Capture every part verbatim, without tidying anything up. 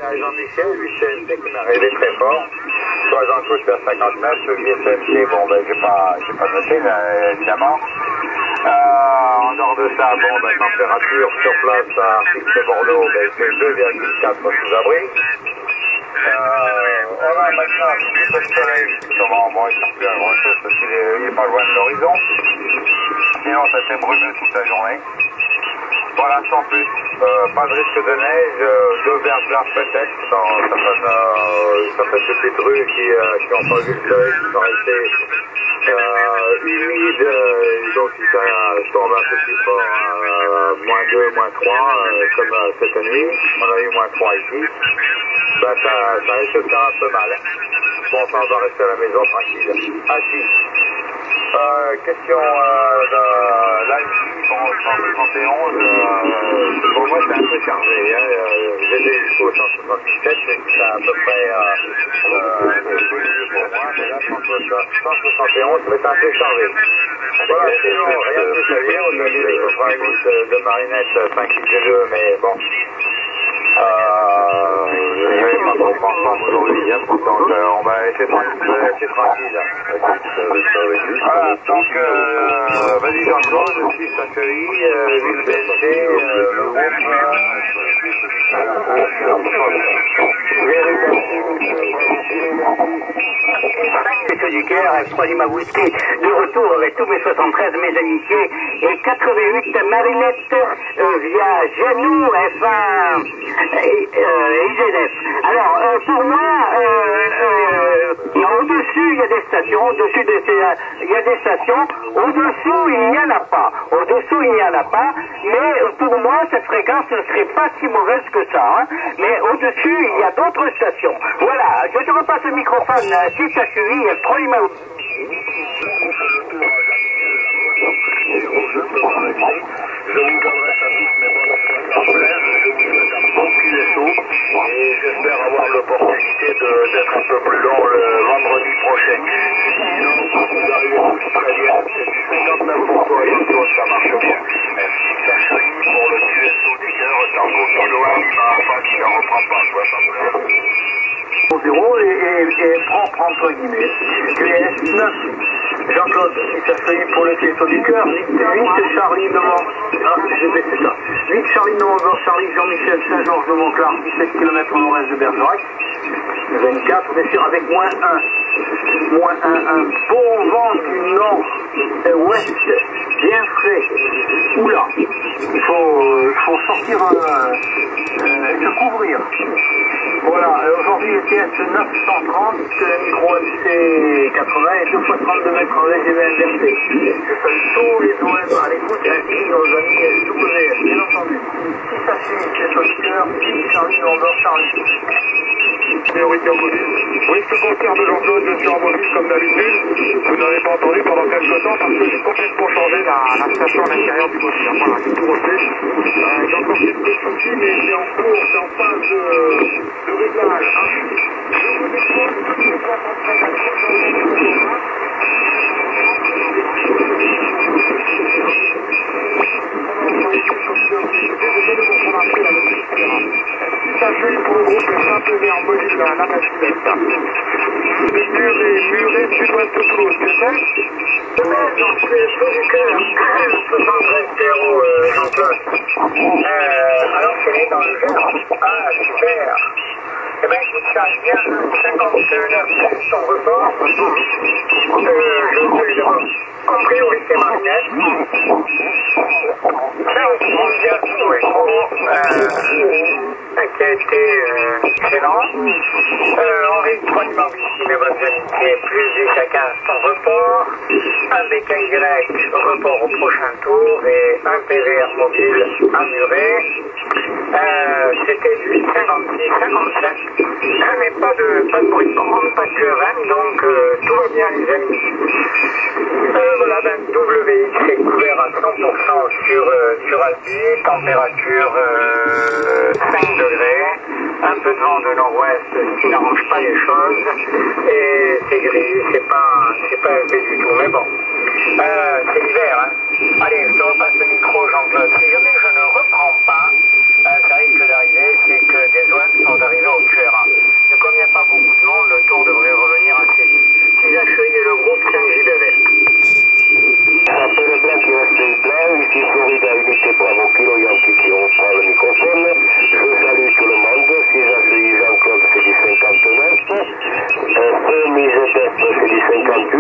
Jean-Michel, huit C M C qui m'est arrivé très fort. Trois ans de vers cinquante-neuf, le huit C M C, bon ben j'ai pas, j'ai pas noté là, évidemment. Euh, en dehors de ça, bon ben température sur place à Fixé Bordeaux, ben il fait deux virgule quatre sous abri. Euh, on a maintenant un petit peu de soleil, comment bon, il ne plus à grand chose parce qu'il est, il est pas loin de l'horizon. Sinon ça fait brumeux toute la journée. Voilà, sans plus. Euh, pas de risque de neige, euh, deux verglas peut-être, dans certaines, euh, certaines petites rues qui n'ont euh, pas vu le soleil, qui sont restées euh, humides, euh, donc qui tombent un peu plus fort, euh, moins deux, moins trois, euh, comme euh, cette nuit. On a eu moins trois ici. Ben, ça, ça risque de faire un peu mal. Bon, enfin, on va rester à la maison tranquille. Assis. Euh, question euh, de l'Alpi, bon, cent soixante et onze, euh, pour moi c'est un peu chargé, hein, euh, j'ai été jusqu'au cent soixante-dix-sept, c'est à peu près euh, euh, un peu plus pour moi, mais là cent soixante et onze c'est un peu chargé. Voilà, sinon rien de plus à dire, aujourd'hui les compromis de, de Marinette cinq X deux, mais bon. Euh, je n'avais pas trop ensemble aujourd'hui, hein, pourtant euh, on va essayer tranquille. Essayer tranquille. Voilà, donc euh, vas-y Jean-Claude, je suis Sacchery, euh, ville B L C, euh, le groupe. C'est du Caire, F trois Lima Whisky, de retour avec tous mes soixante-treize, mes amitiés, et quatre-vingt-huit Marinette euh, via Janou F un et euh, I G F. Alors, euh, pour moi, euh, euh, au-dessus, il y a des stations, au-dessus, de ces, il y a des stations, au-dessous, il n'y en a pas. Au-dessous, il n'y en a pas, mais pour moi, cette fréquence ne serait pas si mauvaise que ça, hein. Mais au-dessus, il y a d'autres stations. Voilà, je te repasse le microphone, euh, si ça suit, F trois Lima Whisky. Je vous adresse à tous mes bons frères, je vous souhaite un bon filet chaud et j'espère avoir l'opportunité d'être un peu plus long le vendredi prochain. Sinon, vous arrivez tous italiens, c'est du cinquante-neuf pour toi et toi, ça marche bien. Merci Sacchery pour le filet chaud du cœur, Tango Kilo Lima Alpha qui ne reprend pas, soixante-treize. zéro et, et, et propre entre guillemets. Q S neuf. Jean-Claude, il s'asseye pour le faisceau du cœur. huit Charlie devant. Ah, j'ai baissé ça. huit Charlie Novembre, Charlie Jean-Michel Saint-Georges de Montclar, dix-sept kilomètres au nord-est de Bergerac. vingt-quatre, bien sûr, avec moins un. Moins un, un bon vent du nord et ouest, bien frais. Oula, il faut, il faut sortir euh, euh, et se couvrir. Voilà, aujourd'hui E T S neuf cent trente, micro M C quatre-vingts et deux fois trente-deux mètres en V G V inversé. Je salue tous les O M à l'écoute ainsi que nos amis S W S, bien entendu. Si ça suit, c'est sur le cœur, huit Charlie Novembre, Charlie. Priorité en mobile. Oui, je te confirme Jean-Claude, je suis en mobile comme d'habitude. Vous n'avez pas entendu pendant quelques temps parce que j'ai complètement changé la, la station à l'intérieur du mobile. Voilà, j'ai tout refait. Euh, j'ai encore quelques soucis, mais c'est en cours, c'est en phase de, de réglage. Hein. Je vous écoute, je vous Sachez pour le groupe Saint-Péné en mobile la Macilette. Le mur est muré sud-ouest de Toulouse, c'est ça? Donc, c'est Feu du Cœur, soixante-treize zéro, Jean-Claude. Euh, alors, c'est né dans le Gers. Ah, super. Eh bien, écoute, ça vient cinquante-neuf son report. Euh, je suis d'abord en priorité Marinette. cinq Indiato Echo, euh, qui a été euh, excellent. Euh, Henri trois Lima Whisky, mes bonnes amitiés, plus du chacun son report. Un B K Y, report au prochain tour, et un P V R mobile à Muret. Euh, C'était du cinquante-six cinquante-sept. Mais pas de, pas de bruit de bande, pas de Q R M, donc euh, tout va bien les amis. Euh, voilà, ben, W X est couvert à cent pour cent sur, euh, sur Alpi, température euh, cinq degrés, un peu de vent de nord-ouest, ce qui n'arrange pas les choses, et c'est gris, c'est pas, c'est pas élevé du tout, mais bon, euh, c'est l'hiver, hein. Allez, je te repasse le micro, Jean-Claude. Si jamais je ne reprends pas, euh, ça risque d'arriver, c'est que des O M sont arrivés au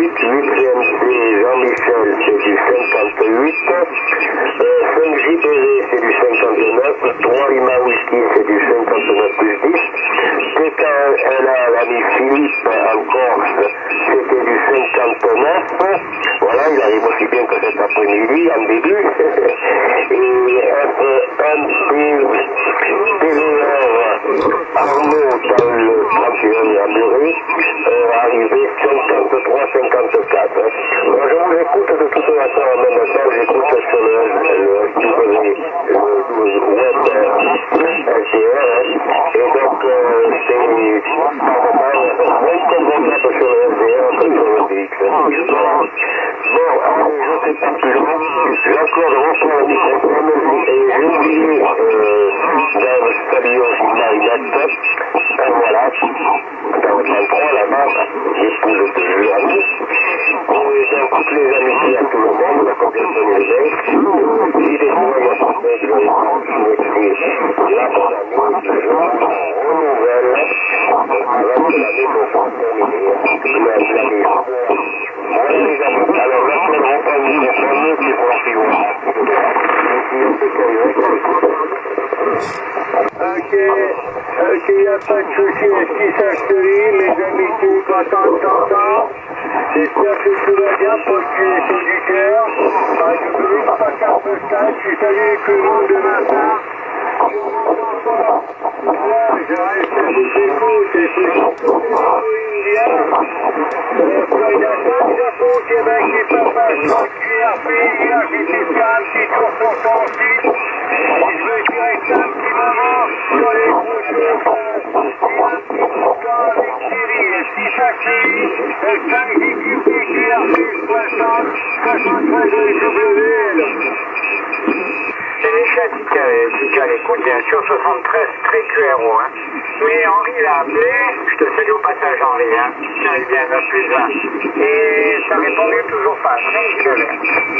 huit C M C Jean-Michel, c'est du cinquante-huit, euh, cinq J B V, c'est du cinquante-neuf, trois Lima Whisky, c'est du cinquante-neuf plus dix, T K L A, l'ami Philippe, en Corse, c'était du cinquante-neuf, voilà, il arrive aussi bien que cet après-midi, en début, et F M P T V R Arnaud dans le trente et un à Muret, euh, arrivé cinquante-trois cinquante-quatre. Moi je vous écoute de toute façon en même temps, j'écoute sur le, le, le, le web L T R, et donc euh, c'est par moment moins confortable sur le L T R que sur le D X. Bon, allez, je ne sais pas plus loin, j'accorde reprends le microphone, et j'ai oublié euh, dans saluer aussi Marinette, euh, voilà, dans le trente-trois, la femme, l'épouse de Jérémy, et donc toutes les amitiés à tout le monde, la confiance les mecs, si des fois il y a certains qui ont souhaité la bonne année, je renouvelle, avant que l'année ne soit terminée, l'année voilà les amis, alors j'appelle reprends le microphone, qui fera plus loin. Ok, ok, il n'y a pas de souci, est-ce qu'il s'achève, mes amis, qui contents de t'entendre? J'espère que tout va bien pour le c'est du cœur. Ah, je veux juste passer un peu de temps, je salue tout le monde de ma part. Là, je reste à vous écouter, et c'est surtout les Indiens. Au Japon, Québec, les papas, cuir, pays, j'étais faire un petit tour sur ton site. Je veux qu'il reste un petit moment sur les gros choses. Et un petit coup de temps avec Thierry. Et si ça suit, cinq équipes de cuir, soixante, soixante-treize W L. C'est les chats qui calent, écoute, bien sûr, soixante-treize très Q R O, hein. Mais Henri l'a appelé, je te salue au passage Henri, hein. Tiens, il vient de plus vingt. Et ça répondait toujours pas, rien que je l'ai.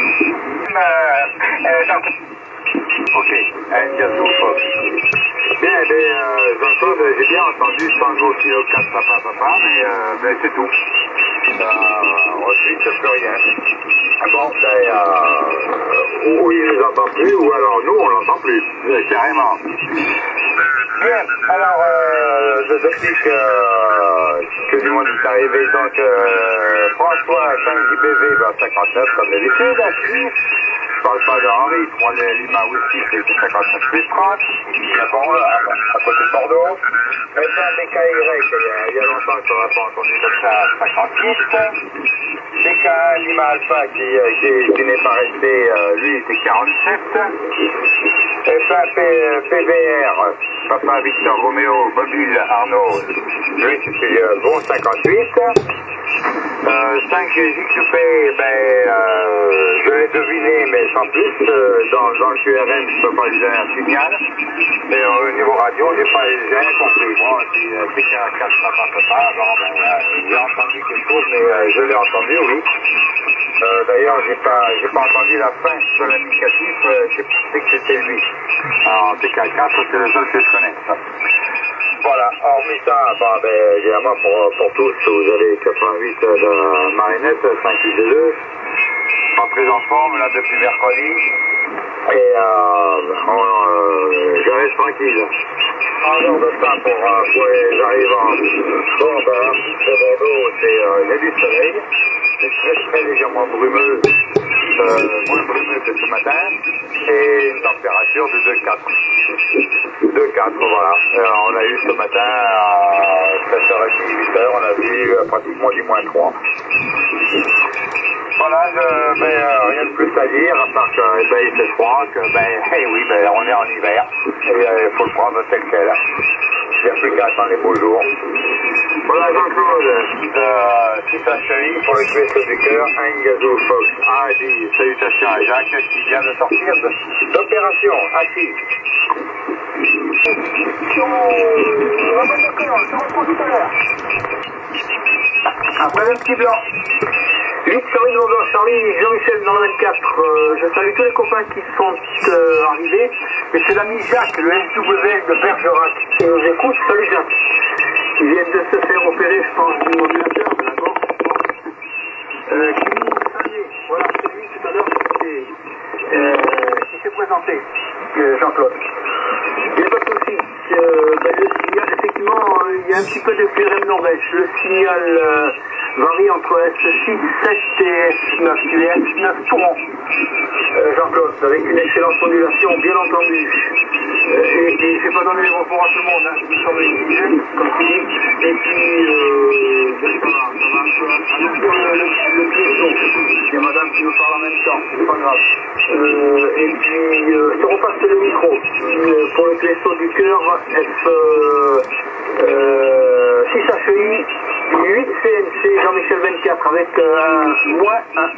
Euh, euh, Ok, Ngazou Fox. Bien, mais euh, Jean-Claude, j'ai bien entendu cent jours kilo quatre papa papa, mais, euh, mais c'est tout. Euh, ensuite, plus rien. Bon, ben, euh, ou il ne nous entend plus, ou alors nous, on l'entend plus, euh, carrément. Bien, alors, euh, depuis que, que du monde est arrivé, donc, euh, François, cinq J B V, ben, cinquante-neuf, comme d'habitude, assis. Je parle pas de Henri, il prend les Lima Whisky, c'est cinquante-neuf plus trente, bon, à, à côté de Bordeaux. Maintenant, B K Y, il y a, il y a longtemps qu'on n'a pas entendu comme ça, cinquante-huit. B K Lima Alpha, qui, qui, qui n'est pas resté, euh, lui, c'est quarante-sept. F un P V R, Papa Victor Roméo, Mobile Arnaud, lui, c'était euh, bon cinquante-huit. Euh, cinq J Q P, ben, euh, je l'ai deviné, mais sans plus, euh, dans, dans le Q R M, je peux pas lui donner un signal, mais euh, au niveau radio, j'ai pas, j'ai rien compris. Moi, si euh, c'est qu'un quatre papa papa, bon, ben, euh, j'ai entendu quelque chose, mais euh, je l'ai entendu, oui. Euh, d'ailleurs, j'ai pas, j'ai pas entendu la fin de l'indicatif, euh, j'ai pensé que c'était lui. Alors, T K quatre, c'est le seul que je connais, ça. Voilà, hormis ça, bah, ben, évidemment, pour, pour tous, vous avez quatre-vingt-huit de Marinette, cinq U D deux, en très en forme, là, depuis mercredi, et euh, on, euh, je reste tranquille. En dehors de ça, pour, euh, pour les arrivants, bon, ben, de Bordeaux, c'est, euh, il y a du soleil, c'est très, très légèrement brumeux, euh, moins brumeux que ce matin, et une température de deux quatre. deux quatre, voilà. Alors, on a eu ce matin à sept heures trente, huit heures, on a vu euh, pratiquement du moins trois. Voilà, je, ben, euh, rien de plus à dire, à part que ben, il fait froid, que ben, hey, oui, ben, on est en hiver, et il euh, faut le prendre tel quel. Il n'y a plus qu'à attendre les beaux jours. Voilà, Jean-Claude, euh, si ça chérie pour le Q S O du cœur, un Ngazou Fox. Ah, et puis, salutations à Jacques qui vient de sortir d'opération, assis. Après un petit blanc. huit Charlie Novembre, Charlie, Jean-Michel dans le vingt-quatre. Euh, je salue tous les copains qui sont euh, arrivés. Et c'est l'ami Jacques, le S W L de Bergerac, qui nous écoute. Salut Jacques. Ils viennent de se faire opérer, je pense, du modulateur, d'accord. il y a un petit peu de Q R M nord-est. Le signal euh, varie entre S six, sept et S neuf. Tu es S neuf Touran. Euh, Jean-Claude, avec une excellente modulation, bien entendu. Euh, et, et je ne vais pas donner les reports à tout le monde, hein. Nous sommes une dizaine, comme tu dis. Et puis, euh, ben, ça va, ça va un peu annoncer le, le, le piéton. Il y a madame qui nous parle en même temps, c'est pas grave. Euh, et puis, euh, je te repasse le micro. Euh, pour le Cléso du cœur, F euh, euh, six H I, huit C N C, Jean-Michel vingt-quatre, avec euh, un moins un.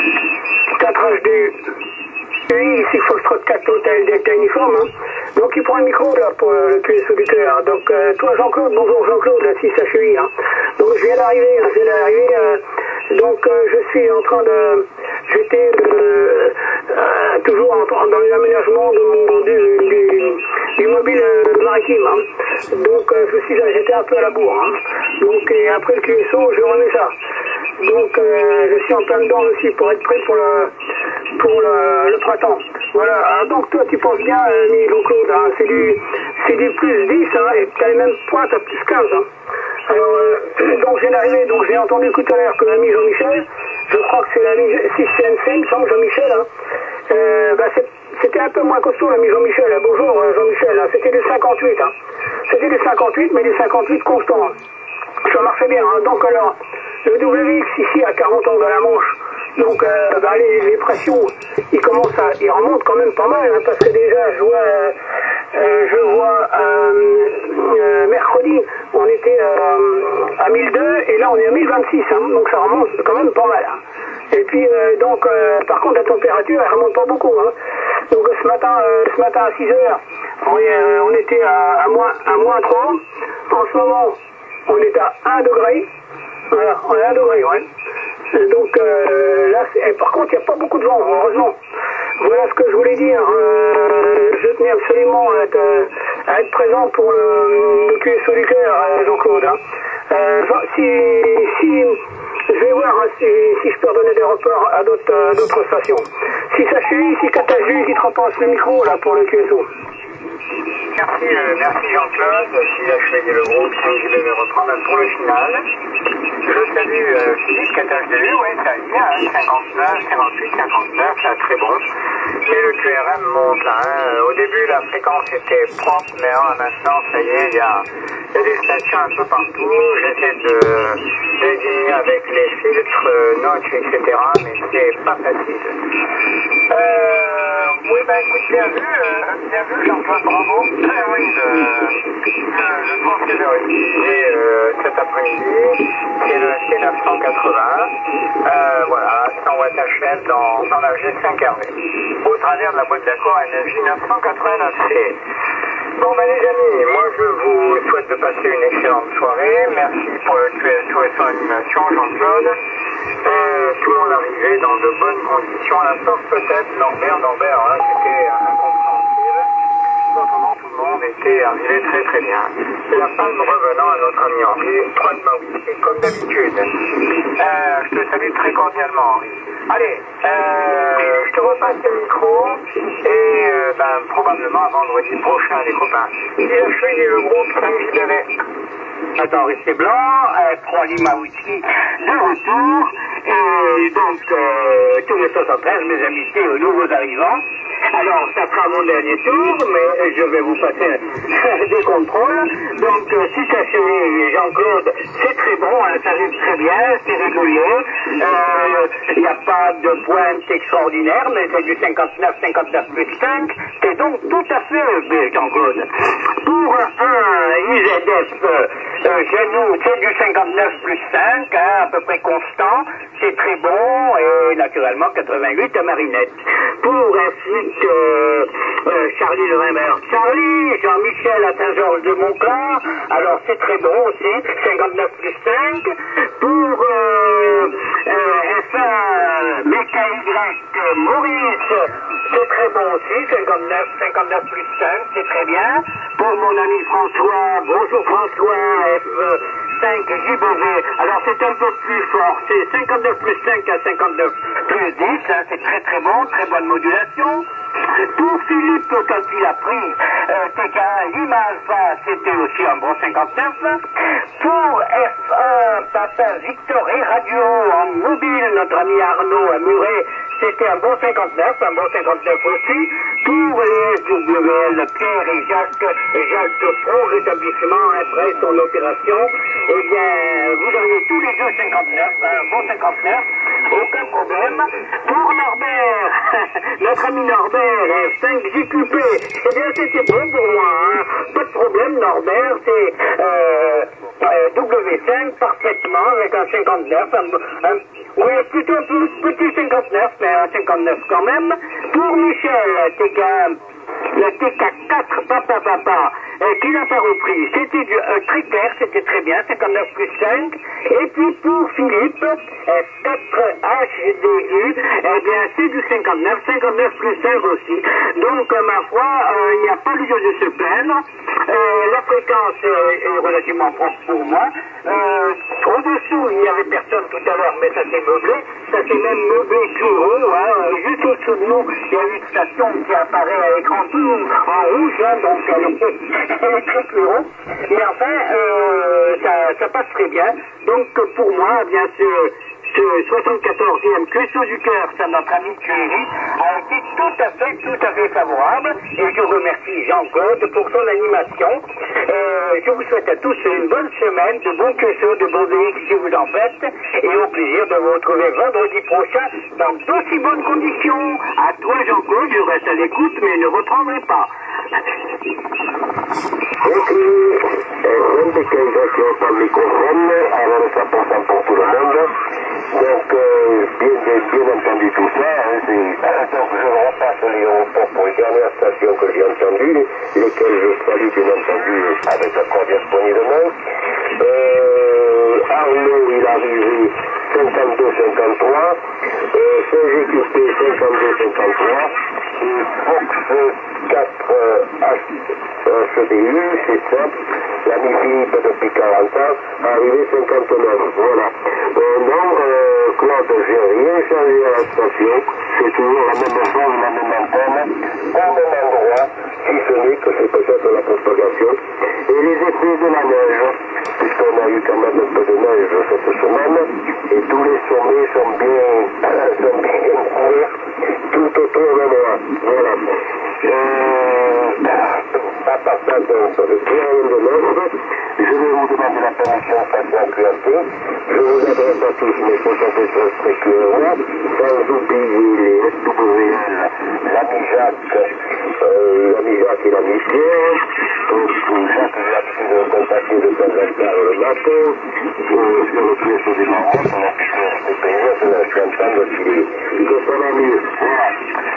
quatre H D. Oui, ici Foxtrot quatre Hôtel Delta Uniforme. Hein. Donc il prend le micro là pour euh, le Q S auditeur. Donc euh, toi Jean-Claude, bonjour Jean-Claude, la six H I. Hein. Donc je viens d'arriver, hein, je viens d'arriver. Euh, donc euh, je suis en train de... J'étais euh, euh, toujours en, dans l'aménagement de mon, du, du, du mobile euh, maritime. Hein. Donc euh, je suis, j'étais un peu à la bourre. Hein. Donc et après le Q S O, je remets ça. Donc euh, je suis en plein dedans aussi pour être prêt pour le pour le, le printemps. Voilà. Alors, donc toi tu penses bien, ami Jean-Claude, hein, c'est du c'est du plus dix, hein, et tu as les mêmes pointes à plus quinze. Hein. Alors euh, donc j'ai arrivé, donc j'ai entendu tout à l'heure que l'ami Jean-Michel, je crois que c'est l'ami six C N C, il me semble Jean-Michel, hein, euh, bah, c'était un peu moins costaud l'ami Jean-Michel. Hein. Bonjour euh, Jean-Michel, hein. C'était du cinquante-huit, hein. C'était du cinquante-huit, mais du cinquante-huit constant. Hein. Ça marchait bien, hein. Donc alors, le W X ici à quarante ans dans la Manche, donc euh, bah, les, les pressions, ils commencent à, ils remontent quand même pas mal, hein, parce que déjà je vois, euh, euh, je vois euh, euh, mercredi, on était euh, à mille deux et là on est à mille vingt-six, hein, donc ça remonte quand même pas mal. Hein. Et puis euh, donc, euh, par contre la température elle remonte pas beaucoup. Hein. Donc ce matin, euh, ce matin à six heures, on, euh, on était à, à moins, à moins trois. En ce moment, on est à un degré. Voilà, on est à un degré, ouais. Donc euh, là, et par contre, il n'y a pas beaucoup de vent, heureusement. Voilà ce que je voulais dire. Euh, je tenais absolument à être, à être présent pour le, le Q S O du cœur, Jean-Claude. Hein. Euh, si, si, je vais voir si, si je peux redonner des reports à d'autres, d'autres stations. Si ça suit, si quatre H U, qui te repasse le micro là pour le Q S O. Merci, euh, merci Jean-Claude. Si la choisi le groupe, je vais me reprendre pour le final. Je salue euh, Philippe, quatre H D U, oui, ça y est, hein, cinquante-neuf, cinquante-huit, cinquante-neuf, ça très bon. Et le Q R M monte, hein. Au début, la fréquence était propre, mais hein, maintenant, ça y est, il y a, y a des stations un peu partout. J'essaie de désigner avec les filtres, euh, notch, et cetera, mais c'est pas facile. Euh, oui, ben écoute, bien vu, euh, bien vu, Jean-Claude, bravo. Euh, oui, le, le, le tour que j'ai utilisé euh, cet après-midi, c'est le C neuf cent quatre-vingts, euh, voilà, cent watts H F dans, dans la G cinq R V, au travers de la boîte d'accord Énergie neuf cent quatre-vingt-neuf C. Bon ben les amis, moi je vous souhaite de passer une excellente soirée. Merci pour le Q S O et son animation, Jean-Claude. Euh, tout le monde arrivait dans de bonnes conditions, à la sauf peut-être Norbert, Norbert, hein, c'était incompréhensible. Autrement, tout le monde était arrivé très très bien. La palme revenant à notre ami Henri, trois de ma whisky comme d'habitude. Euh, je te salue très cordialement, Henri. Allez, euh, je te repasse le micro et euh, ben, probablement à vendredi prochain, les copains. Si je suis le groupe cinq J B V. Attends, restez blanc, euh, trois Lima Whisky de retour. Et donc, euh, tous les soixante-treize, mes amitiés aux nouveaux arrivants. Alors, ça sera mon dernier tour, mais je vais vous passer des contrôles. Donc, euh, si ça suit Jean-Claude, c'est très bon, hein, ça arrive très bien, c'est régulier. Il n'y a pas de pointe extraordinaire, mais c'est du cinquante-neuf, cinquante-neuf plus cinq. C'est donc tout à fait élevé, Jean-Claude. Pour un I Z F euh, chez nous, c'est du cinquante-neuf plus cinq, hein, à peu près constant. C'est très bon, et naturellement quatre-vingt-huit à Marinette. Pour ensuite euh, euh, Charlie le Rimeur. Charlie, Jean-Michel à Saint-Georges-de-Montclar, alors c'est très bon aussi, cinquante-neuf plus cinq. Pour euh, euh, F un B K Y Maurice, c'est très bon aussi, cinquante-neuf, cinquante-neuf plus cinq, c'est très bien. Pour mon ami François, bonjour François, F cinq J B V, alors c'est un peu plus fort, c'est cinquante-neuf plus cinq à cinquante-neuf plus dix, hein, c'est très très bon, très bonne modulation. Pour Philippe, quand il a pris euh, T K un Lima Alpha, c'était aussi un bon cinquante-neuf. Pour F un Papa Victor et Radio en mobile, notre ami Arnaud à Muret, c'était un bon cinquante-neuf, un bon cinquante-neuf aussi. Pour les S W L, Pierre et Jacques, Jacques de Pro, l'établissement après son opération, eh bien, vous auriez tous les deux cinquante-neuf, un bon cinquante-neuf, aucun problème. Pour Norbert, notre ami Norbert, cinq J Q P, eh bien, c'était bon pour moi, hein. Pas de problème, Norbert, c'est euh, euh, W cinq parfaitement avec un cinquante-neuf, un, un oui, plutôt un petit cinquante-neuf, mais un cinquante-neuf quand même. Pour Michel, T K, le T K quatre, papa, papa, euh, qui n'a pas repris, c'était du euh, très clair, c'était très bien, cinquante-neuf plus cinq. Et puis pour Philippe, F quatre H D U, eh bien c'est du cinquante-neuf, cinquante-neuf plus cinq aussi. Donc, euh, ma foi, euh, il n'y a pas lieu de se plaindre. Euh, la fréquence euh, est relativement propre pour moi. Euh, au-dessous, il n'y avait personne tout à l'heure, mais ça s'est meublé. Ça s'est même meublé tout haut. Hein. Juste au-dessous de nous, il y a une station qui apparaît à l'écran tout en rouge, hein, donc elle est, elle est très plus haut. Et enfin, euh, ça, ça passe très bien. Donc pour moi, bien sûr, ce soixante-quatorzième Cuisseau du Cœur, c'est notre ami Thierry, a été tout à fait, tout à fait favorable. Et je remercie Jean-Claude pour son animation. Euh, je vous souhaite à tous une bonne semaine, de bons cuisseaux, de bons D X si vous en faites. Et au plaisir de vous retrouver vendredi prochain dans d'aussi bonnes conditions. À toi Jean-Claude, je reste à l'écoute, mais ne reprendrai pas. Ok, bonne décalisation par le microphone, alors le cent pour cent pour tout le monde. Donc, euh, bien, bien entendu tout ça, hein, c'est... Donc, je repasse l'aéroport pour les dernières stations que j'ai entendues, lesquelles je salue bien entendu avec la cordiale poignée de main. Euh, Arnaud, il est arrivé cinquante-deux cinquante-trois, euh, C G Q P cinquante-deux cinquante-trois, et Fox quatre H D U, c'est ça, l'ami Philippe depuis quarante ans, arrivé cinquante-neuf, voilà. Euh, non, euh, Claude, j'ai rien changé à la station, c'est toujours la même chose, la même antenne, au même endroit, si ce n'est que c'est peut-être la propagation, et les effets de la neige, puisqu'on a eu quand même un peu de neige cette semaine, et tous les sommets sont bien, euh, sont bien couverts tout autour de moi, voilà. Euh, à part ça, donc, plus rien de neuf, je vais vous demander la permission de passer en Q R T, je vous adresse à tous mes soixante-treize Q R O, sans oublier les S W L, l'ami Jacques, euh, l'ami Jacques et l'ami Pierre, donc Jacques j'ai l'habitude de contacter de temps en temps le matin, euh, sur le pièce des marrons, sur la pièce des pays, je suis en train de filer, que ça va mieux, voilà.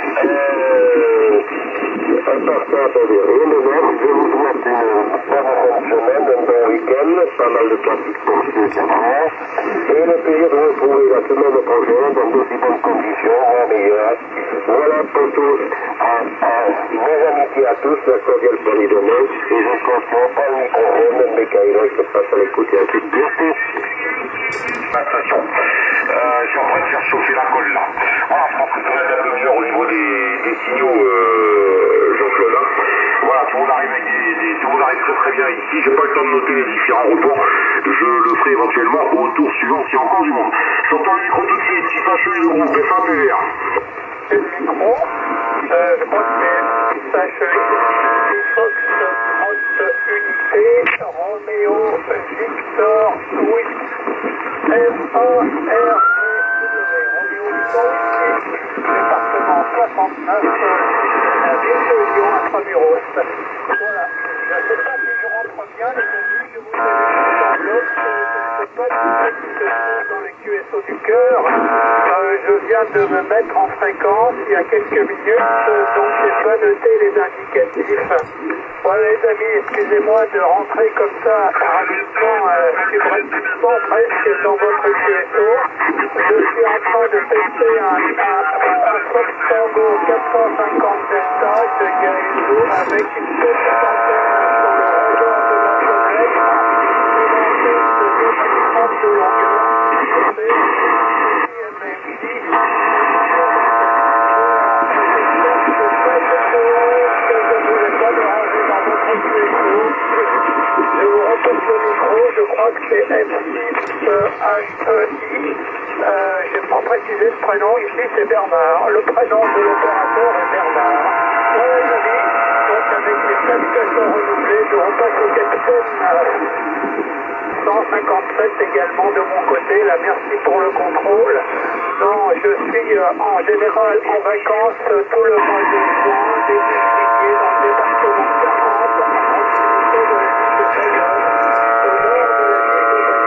Euh, à part ça, attendez, rien de neuf, je vous souhaite une bonne semaine, un bon week-end, pas mal de trafic pour ceux qui en ont, et le plaisir de vous retrouver la semaine prochaine dans d'aussi bonnes conditions, voire meilleures. Voilà pour tous, euh, euh, mes amitiés à tous, la cordiale poignée de main, et je continue pas le microphone, mais Kaïla, je te passe à l'écouter un petit peu. Attention, euh, je suis en train de faire chauffer la colle là. Voilà, je pense que ça va être un peu mieux au niveau des, des signaux, euh, Jean-Claude. Hein. Voilà, tout le monde arrive avec des, des, tout le monde arrive très très bien ici. J'ai pas le temps de noter les différents retours. Je le ferai éventuellement au tour suivant s'il y a encore du monde. J'entends le micro tout de suite, six cent six du groupe F un P V R. C'est le micro. Euh, je crois que c'est six cent six Fox trente unités, Roméo, Victor, Louis, F un R Roméo, Victor, département soixante-neuf, la ville de Lyon, intramuros. Voilà. Je ne sais pas si je rentre bien, les amis, je vous ai mis dans bloc, je ne sais pas si c'est dans les Q S O du cœur. Euh, je viens de me mettre en fréquence il y a quelques minutes, donc j'ai pas noté les indicatifs. Voilà les amis, excusez-moi de rentrer comme ça rapidement, euh, subrepticement presque dans votre Q S O. Je suis en train de tester un, un, un Fox Tango quatre cent cinquante Delta de Gaëzo avec une petite antenne sur le rebord de la fenêtre, une antenne de deux mètres trente de longueur. C'est ce micro, je crois que c'est M six H E I. Euh, je n'ai pas précisé le prénom, ici c'est Bernard. Le prénom de l'opérateur est Bernard. Voilà, il a dit, donc avec les salutations renouvelées, je repasse au capitaine cent cinquante-sept également de mon côté. Là, merci pour le contrôle. Non, je suis euh, en général en vacances euh, tout le mois de juin, début juillet, dans le département de Charente, à proximité de la ville de Bayonne, au nord de la ville de Bayonne.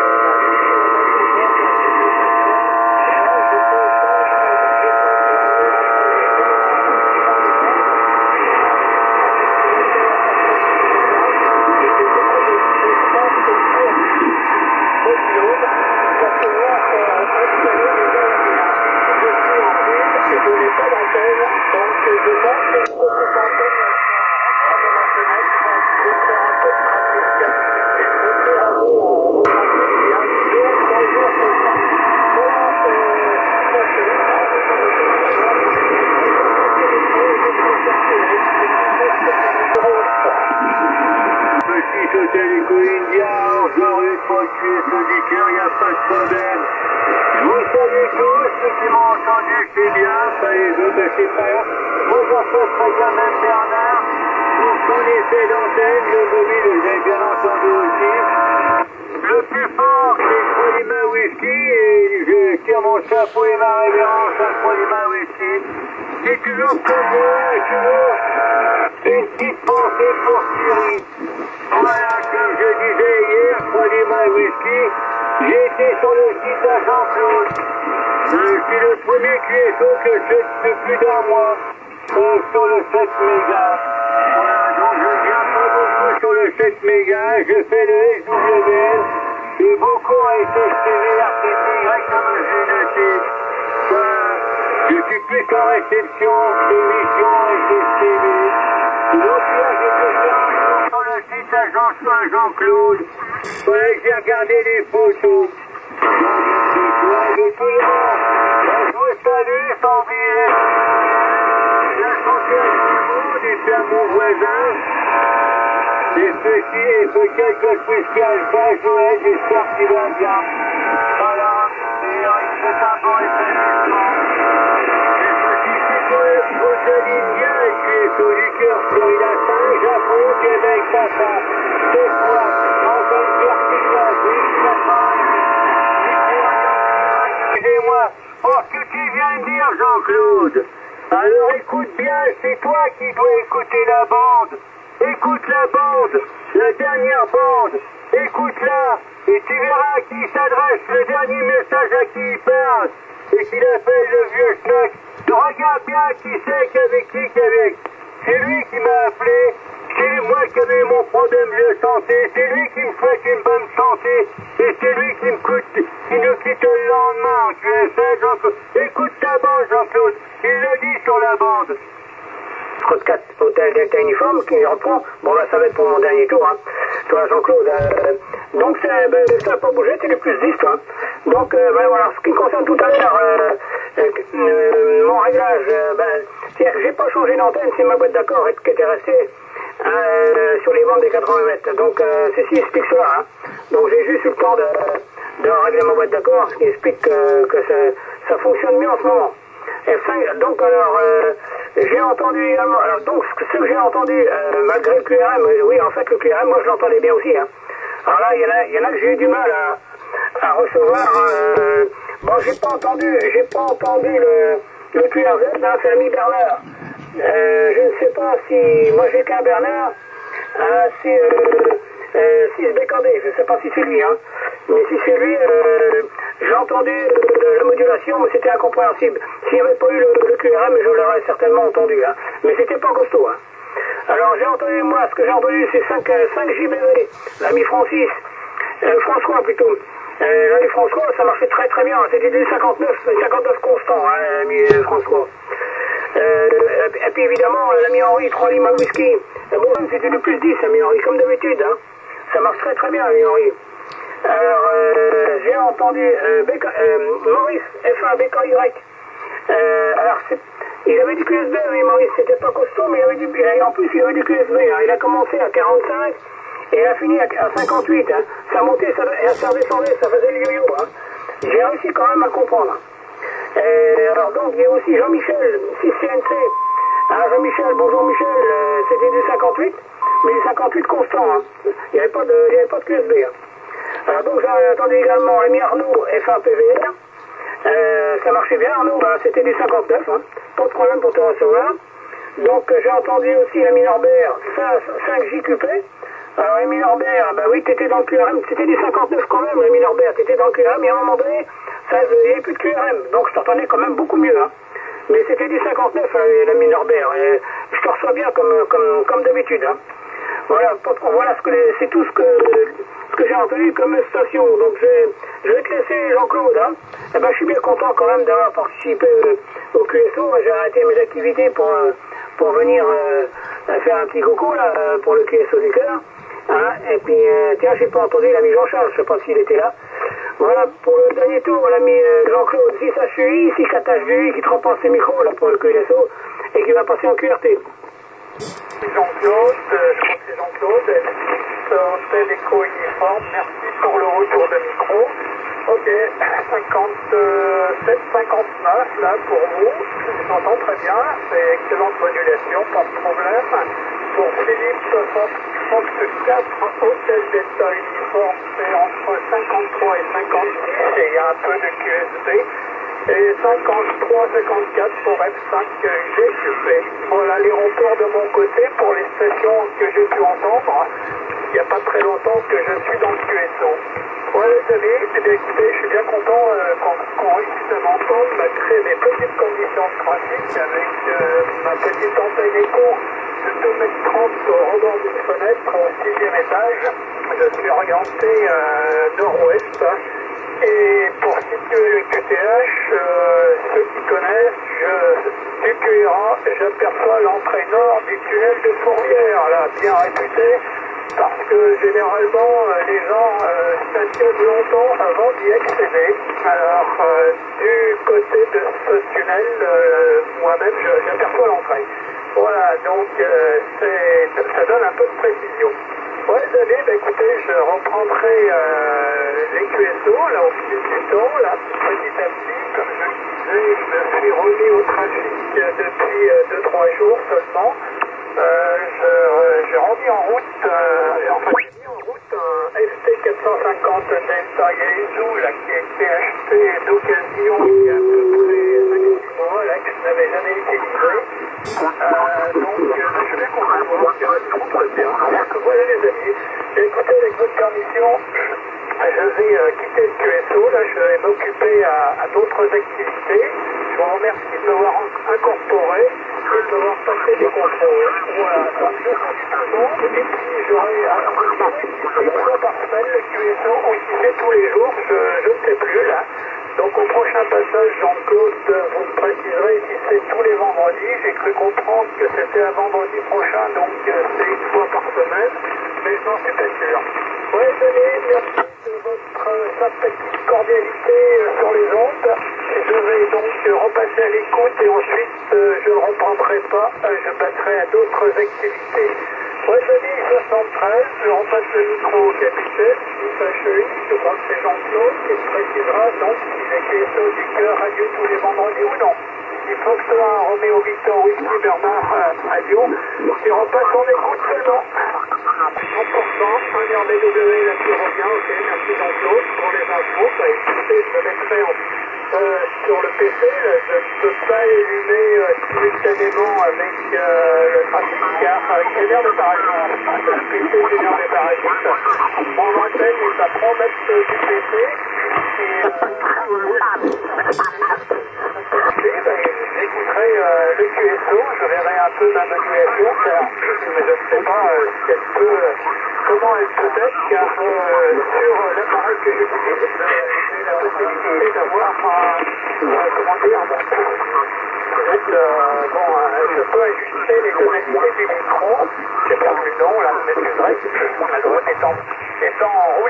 Et elle a fini à, à cinquante-huit. Hein. Ça montait, ça, ça redescendait, ça faisait le yo-yo. Hein. J'ai réussi quand même à comprendre. Et alors donc, il y a aussi Jean-Michel, six C N C. Hein, Jean-Michel, bonjour Michel, euh, c'était du cinquante-huit, mais du cinquante-huit constant. Hein. Il n'y avait pas de, il y avait pas de Q S B. Hein. Alors donc, j'ai entendu également l'ami Arnaud, F un P V R. Euh, ça marchait bien, Arnaud, bah, c'était du cinquante-neuf, hein. Pas de problème pour te recevoir. Donc, euh, j'ai entendu aussi l'ami Norbert, cinq J Q P. Alors, l'ami Norbert, bah oui, t'étais dans le Q R M, c'était du cinquante-neuf quand même, l'ami Norbert, t'étais dans le Q R M, et à un moment donné, ça, il n'y avait plus de Q R M, donc je t'entendais quand même beaucoup mieux, hein. Mais c'était du cinquante-neuf, l'ami Norbert, et je te reçois bien comme, comme, comme d'habitude, hein. Voilà, voilà ce que les, c'est tout ce que, ce que j'ai entendu comme station. Donc je, je vais te laisser Jean-Claude. Hein. Eh ben, je suis bien content quand même d'avoir participé au Q S O. J'ai arrêté mes activités pour, pour venir euh, faire un petit coucou là, pour le Q S O du cœur. Hein. Et puis, euh, tiens, j'ai pas entendu l'ami Jean-Charles, je sais pas s'il était là. Voilà, pour le dernier tour, l'ami Jean-Claude, six H U I, six quatre H D I qui te repasse ses micros là, pour le Q S O et qui va passer en Q R T. Jean-Claude, euh, je crois que c'est Jean-Claude, Hôtel Éco Uniforme, merci pour le retour de micro. Ok, cinquante-sept cinquante-neuf là pour vous, je vous entends très bien, c'est excellente modulation, pas de problème. Pour Philippe, Fox quatre, Hôtel d'État Uniforme, c'est entre cinquante-trois et cinquante-six et il y a un peu de Q S B. Et cinquante-trois cinquante-quatre pour F cinq G Q P. Voilà les reports de mon côté pour les stations que j'ai pu entendre. Il n'y a pas très longtemps que je suis dans le Q S O. Voilà les amis, eh bien, écoutez, je suis bien content euh, qu'on qu'on réussisse à m'entendre malgré mes petites conditions de trafic avec euh, ma petite antenne écho de deux mètres trente au rebord d'une fenêtre au sixième étage. Je suis orienté euh, nord-ouest. Et pour situer le Q T H, euh, ceux qui connaissent, je, du Q R A, j'aperçois l'entrée nord du tunnel de Fourvière, là, bien réputé, parce que généralement, euh, les gens euh, stationnent longtemps avant d'y accéder. Alors, euh, du côté de ce tunnel, euh, moi-même, j'aperçois l'entrée. Voilà, donc, euh, ça donne un peu de précision. Ouais, les amis, bah, écoutez, je reprendrai euh, les Q S O, là, au fil du temps, là, petit à petit, comme je le disais, je me suis remis au trafic depuis deux trois jours seulement. Euh, j'ai remis en route, euh, enfin, j'ai mis en route un F T quatre cent cinquante Delta Yaesu, là, qui a été acheté d'occasion il y a à peu près cinq six mois, là, que je n'avais jamais utilisé. Euh, donc, euh, je vais qu'on va voir qu'il reste très bien. Donc, voilà les amis, écoutez, avec votre permission, je vais euh, quitter le Q S O, là, je vais m'occuper à, à d'autres activités. Je vous remercie de m'avoir incorporé et de m'avoir passé des contrôles. Voilà, donc je vous dis tout le monde, et puis j'aurai une fois par semaine le Q S O, ou si c'est tous les jours, je ne sais plus là. Donc au prochain passage, Jean-Claude, vous me préciserez si c'est tous les vendredis. J'ai cru comprendre que c'était un vendredi prochain, donc euh, c'est une fois par semaine, mais je n'en suis pas sûr. Oui, Denis, merci de votre euh, sympathique cordialité euh, sur les ondes. Je vais donc euh, repasser à l'écoute et ensuite euh, je ne reprendrai pas, euh, je passerai à d'autres activités. Oui, Denis, soixante-treize, je repasse le micro au capitaine, six H E I, je crois que c'est Jean-Claude qui me précisera donc si les Q S O du cœur a lieu tous les vendredis ou non. Il faut que ce soit un Roméo Victor Whisky Bernard euh, radio qui repasse en écoute seulement. cent pour cent, un R B W là qui revient, ok, merci Jean-Claude pour les infos. Bah écoutez, je le mettrai en, euh, sur le P C, là, je ne peux pas allumer euh, simultanément avec euh, le trafic car euh, il génère des parachutes. Le P C génère des parachutes. Mon antenne est à trois mètres du P C et euh, j'écouterai euh, le Q S O, je verrai un peu ma modulation car je ne sais pas euh, si elle peut, euh, comment elle peut être car euh, sur euh, l'appareil que j'utilise, euh, j'ai la possibilité d'avoir un, euh, comment dire, peut-être, euh, bon, euh, je peux ajuster les tonalités du micro, j'ai perdu le nom là, vous m'excuserez, la droite étant, étant en rouge.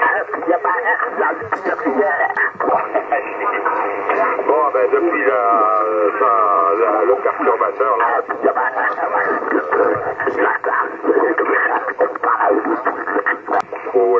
Bon, ben depuis la, ça, la, le perturbateur, là.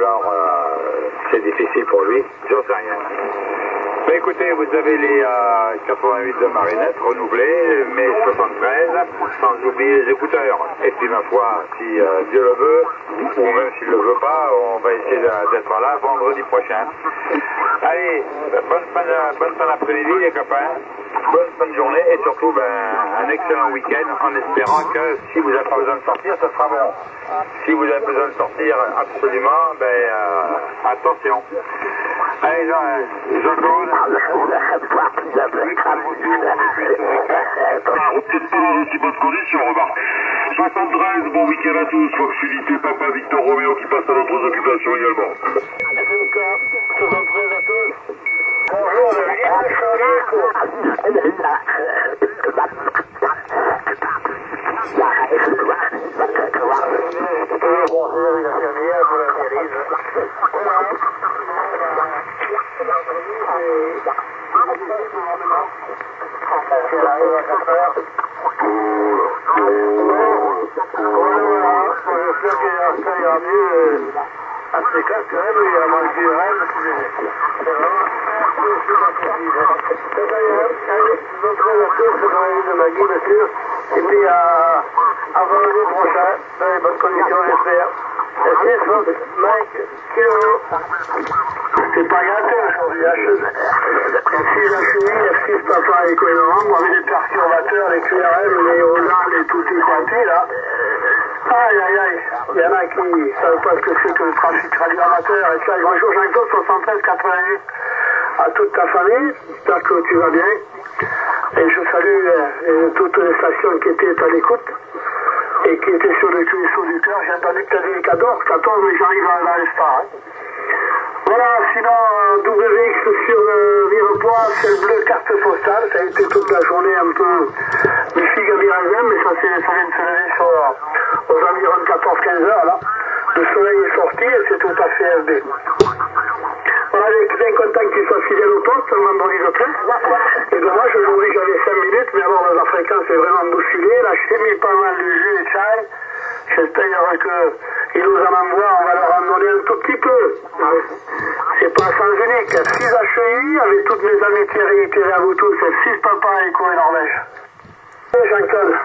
alors euh, c'est difficile pour lui, j'en sais rien. Ben écoutez, vous avez les euh, quatre-vingt-huit de Marinette renouvelés, mais soixante-treize, sans oublier les écouteurs. Et puis ma foi, si euh, Dieu le veut, ou même s'il ne le veut pas, on va essayer d'être là vendredi prochain. Allez, bonne fin, de, bonne fin d'après-midi les copains, bonne fin de journée et surtout ben, un excellent week-end en espérant que si vous n'avez pas besoin de sortir, ce sera bon. Si vous avez besoin de sortir absolument, ben euh, attention. Allez Jean, Jean-Claude. C'est bonne condition, remarque. soixante-treize, bon week-end à tous. Proximité, Papa Victor Roméo qui passe à d'autres occupations également. soixante-treize à tous. Bonjour, le après quatre, quand même, il a mangé le rêve, c'est vraiment... C'est de Magui, monsieur. Et puis, à, à vendredi prochain, dans les bonnes conditions, j'espère. six, Mike, kilo. C'est pas gâté aujourd'hui, hein. F six H U I, F six Papa et Coénorame, avec les perturbateurs, les Q R M, les Holland, les tutti quanti, là. Aïe, aïe, aïe. Il y en a qui ne savent pas ce que c'est que le trafic radio-amateur. Et ça, bonjour Jean-Claude, soixante-treize quatre-vingt-huit. À toute ta famille, j'espère que tu vas bien. Et je salue euh, toutes les stations qui étaient à l'écoute et qui étaient sur le Q S O du cœur. J'ai entendu que tu as dit quatorze, quatorze, mais j'arrive à dans l'espace. Hein. Voilà, sinon, W X sur le Mirepoix, c'est le bleu carte postale. Ça a été toute la journée un peu mi-figue à mi-raisin, mais ça, ça vient de se lever sur, aux environs de quatorze quinze heures, là. Le soleil est sorti et c'est tout à fait F B. Voilà, j'ai bien content qu'il soit fidèle au poste, le vendredi de treize. Et dommage, aujourd'hui j'avais cinq minutes, mais alors la fréquence est vraiment bousculée. Là, j'ai mis pas mal de jus et de chai. J'espère qu'ils nous en envoient, on va leur en donner un tout petit peu. C'est pas sans unique. F six H E I, avec toutes mes amitiés réitérées à vous tous, F six Papa Echo et Norvège. Jean-Claude.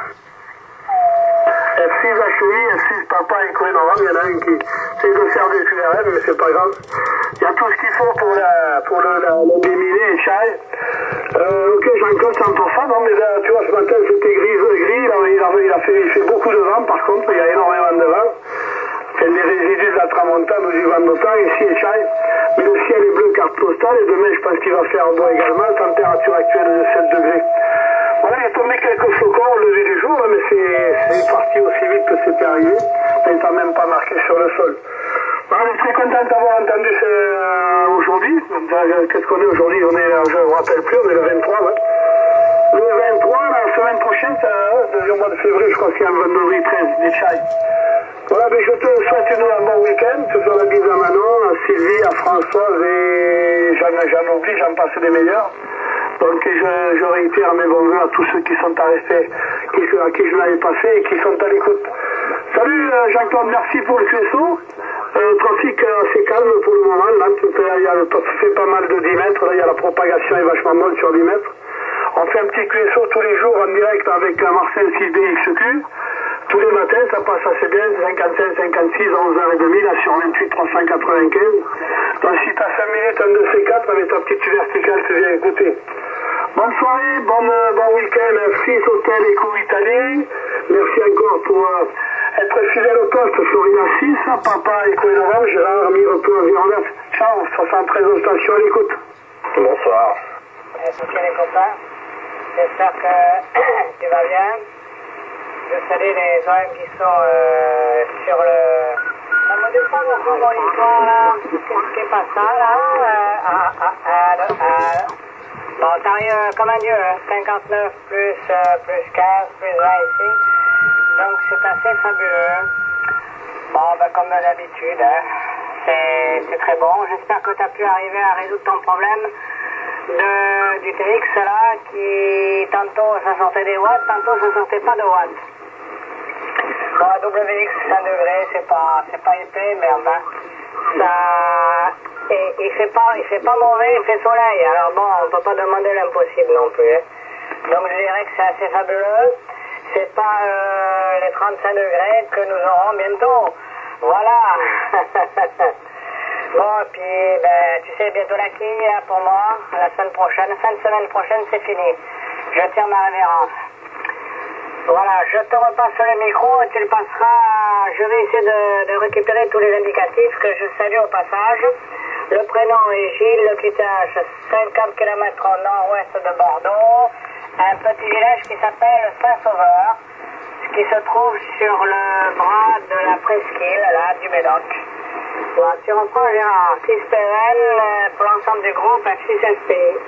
F six H E I, F six Papa Echo et Norvège, il y en a un qui essaie de faire des Q R M, mais c'est pas grave. Il y a tout ce qu'il faut pour, la, pour le, la, le déminer et chai. Euh, ok, Jean-Claude, cent pour cent. Non, mais là, tu vois, ce matin, c'était gris, gris. Il a, il, a, il, a fait, il fait beaucoup de vent, par contre. Il y a énormément de vent. C'est des résidus de la tramontane ou du vent d'automne. Ici, et chai. Mais le ciel est bleu, carte postale. Et demain, je pense qu'il va faire beau également. Température actuelle de sept degrés. Voilà, il est tombé quelques flocons au lever du jour, là, mais c'est parti aussi vite que c'était arrivé. Ça n'est même pas marqué sur le sol. Voilà, je suis très content d'avoir entendu euh, aujourd'hui. Qu'est-ce qu'on est aujourd'hui? On est, je ne me rappelle plus, on est le vingt-trois. Ouais. Le vingt-trois, la semaine prochaine, le deuxième mois de février, je crois qu'il y a le vendredi treize, des chai. Voilà, mais je te souhaite une, un bon week-end. Toujours la bise à Manon, à Sylvie, à Françoise et j'en oublie, j'en passe des meilleurs. Donc je, je réitère mes bons voeux à tous ceux qui sont arrêtés, qui, à qui je l'avais pas fait et qui sont à l'écoute. Salut euh, Jean-Claude, merci pour le Q S O. Euh, trafic euh, assez calme pour le moment. Là, il y a, ça fait pas mal de dix mètres. Là, il y a la propagation est vachement molle sur dix mètres. On fait un petit Q S O tous les jours en direct avec euh, Marcel six D X Q. Tous les matins, ça passe assez bien, cinquante-cinq, cinquante-six, onze heures trente, là, sur vingt-huit trois cent quatre-vingt-quinze. Donc, si tu as cinq minutes, un de ces quatre, avec ta petite verticale, tu viens écouter. Bonne soirée, bon, euh, bon week-end, F six Hôtel Eco Italie. Merci encore pour euh, être fidèle au poste, Florida six, Papa Eco et Laurent, Gérard Mirepoix environ neuf. Ciao, soixante-treize aux stations à l'écoute. Bonsoir. Merci les copains. J'espère que tu vas bien. Je salue les O M qui sont euh, sur le... Ça me descend beaucoup mon histoire là. Qu'est-ce qui est pas ça là euh, ah, ah, ah, ah. Bon, t'arrives comme un dieu, hein. cinquante-neuf plus, euh, plus quinze, plus vingt ici. Donc c'est assez fabuleux. Bon, ben comme d'habitude, hein. c'est très bon. J'espère que tu as pu arriver à résoudre ton problème de, du T X là, qui tantôt ça sortait des watts, tantôt ça sortait pas de watts. Bon, W X cent degrés, c'est pas, c'est pas épais, mais enfin, ça... Et il fait pas, il fait pas mauvais, il fait soleil. Alors bon, on peut pas demander l'impossible non plus. Hein. Donc je dirais que c'est assez fabuleux. C'est pas euh, les trente-cinq degrés que nous aurons bientôt. Voilà. Bon, puis ben, tu sais, bientôt la quille là, pour moi, la semaine prochaine, fin de semaine prochaine, c'est fini. Je tire ma révérence. Voilà, je te repasse le micro et tu le passeras. Je vais essayer de, de récupérer tous les indicatifs que je salue au passage. Le prénom est Gilles, le quittage cinquante kilomètres au nord-ouest de Bordeaux, un petit village qui s'appelle Saint-Sauveur, qui se trouve sur le bras de la presqu'île, là, du Médoc. Voilà, tu reprends Gérard, six P L pour l'ensemble du groupe, F six S P I.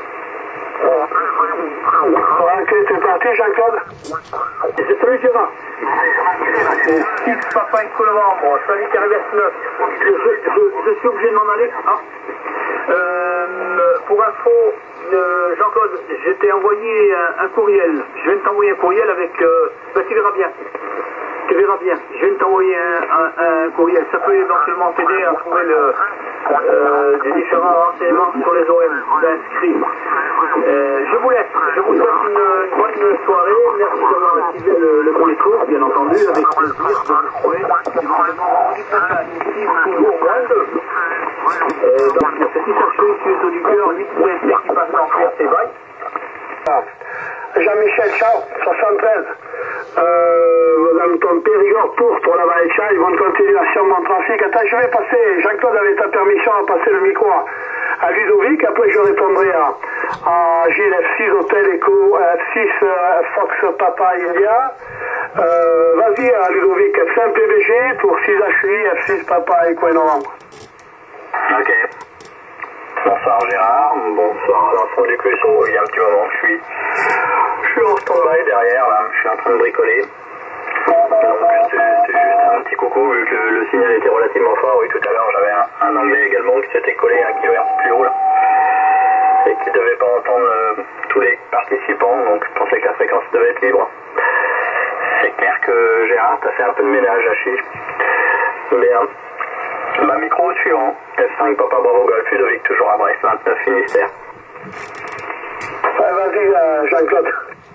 Ok, c'est parti, Jean-Claude. C'est celui Gérard. C'est six Papa Echo Novembre, celui qui arrive à neuf. Je, je, je suis obligé de m'en aller. Ah. Euh, pour info, euh, Jean-Claude, je t'ai envoyé un, un courriel. Je viens de t'envoyer un courriel avec... Euh, bah, tu verras bien. Tu verras bien. Je viens de t'envoyer un, un, un courriel. Ça peut éventuellement t'aider à trouver le, euh, des différents renseignements sur les O M d'inscrits. Euh, je vous laisse. Je vous souhaite une, une bonne soirée. Merci d'avoir activé le, le bon écho, bien entendu, avec plaisir de vous retrouver éventuellement vendredi prochain. Ici, toujours moins deux. Euh, donc, c'est Saché, Tuto du cœur, huit C S T qui passe en clair, c'est bye. Jean-Michel, ciao, soixante-treize. Euh, dans ton Périgord, Tours, pour la Vallée de Chat, ils vont continuer à sur mon trafic. Attends, je vais passer, Jean-Claude avait ta permission à passer le micro à, à Ludovic, après je répondrai à, à Gilles F six Hôtel Echo, F six euh, Fox Papa India. Euh, vas-y à Ludovic, F cinq P B G pour six H huit, F six Papa Echo Novembre. Ok. Bonsoir Gérard, bonsoir à l'ensemble du Cléto. Il y a un petit moment que je suis, je suis en stand-by derrière, là, je suis en train de bricoler. Donc c'est juste un petit coucou, vu que le signal était relativement fort. Oui, tout à l'heure j'avais un, un anglais également qui s'était collé à un kilohertz plus haut là, et qui ne devait pas entendre euh, tous les participants, donc je pensais que la fréquence devait être libre. C'est clair que Gérard, t'as fait un peu de ménage à chier. Bien. Ma micro suivant, F cinq Papa Bravo Golf, Ludovic, toujours à Brest, vingt-neuf Finistère. Ouais, vas-y, euh, Jean-Claude.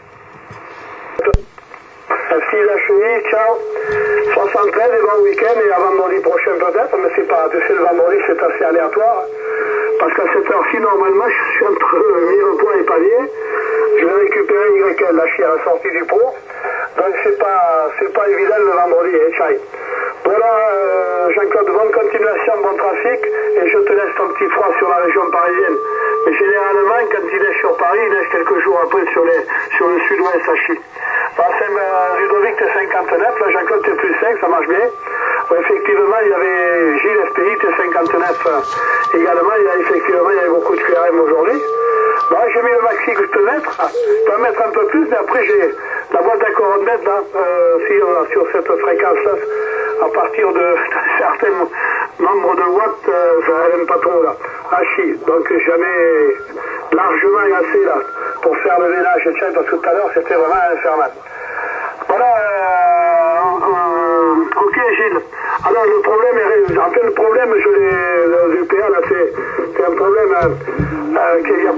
F six H huit, ciao. soixante-treize et bon week-end et à vendredi prochain peut-être, mais c'est pas, tu sais, le vendredi c'est assez aléatoire. Parce qu'à cette heure-ci, normalement, je suis entre Mirepoix et Palier. Je vais récupérer Y L, là je suis à la sortie du pro. Donc c'est pas, c'est pas évident le vendredi, hein, ciao. Voilà, euh, Jean-Claude, bonne continuation, bon trafic, et je te laisse ton petit froid sur la région parisienne. Mais généralement, quand il neige sur Paris, il neige quelques jours après sur, les, sur le sud-ouest à Chine. Enfin, euh, Ludovic, t'es cinquante-neuf, là, Jean-Claude, t'es plus cinq, ça marche bien. Ouais, effectivement, il y avait Gilles F P I, t'es cinquante-neuf euh, également, il y a, effectivement, il y avait beaucoup de Q R M aujourd'hui. Bon, j'ai mis le maxi que je peux mettre, je peux en mettre un peu plus, mais après j'ai la boîte à coordonnées là, euh, sur, sur cette fréquence-là, à partir de, de certains nombres de watts, euh, ça n'aime pas trop là, à chier. Donc j'en ai largement assez là, pour faire le ménage, et tiens, parce que tout à l'heure c'était vraiment infernal. Voilà, euh, euh, ok Gilles. Alors le problème est, en fait le problème, je l'ai, le V P A là, c'est un problème euh, euh, qu'il y a